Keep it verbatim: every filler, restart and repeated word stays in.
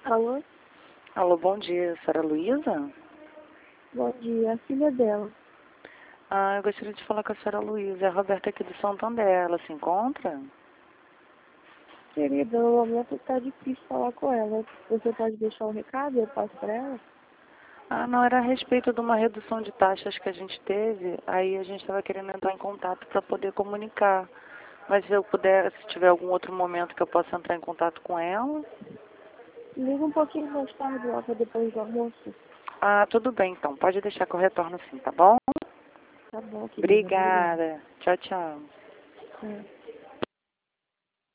Alô? Alô, bom dia, senhora Luísa? Bom dia, a filha dela. Ah, eu gostaria de falar com a senhora Luísa. É a Roberta aqui do Santander. Ela se encontra? Querida, no momento tá difícil falar com ela. Você pode deixar um recado e eu passo pra ela? Ah, não, era a respeito de uma redução de taxas que a gente teve. Aí a gente estava querendo entrar em contato para poder comunicar. Mas se eu puder, se tiver algum outro momento que eu possa entrar em contato com ela. Liga um pouquinho mais tarde, lá pra depois do almoço. Ah, tudo bem então. Pode deixar que eu retorno sim, tá bom? Tá bom, querida. Obrigada. Obrigada. Tchau, tchau. Tchau.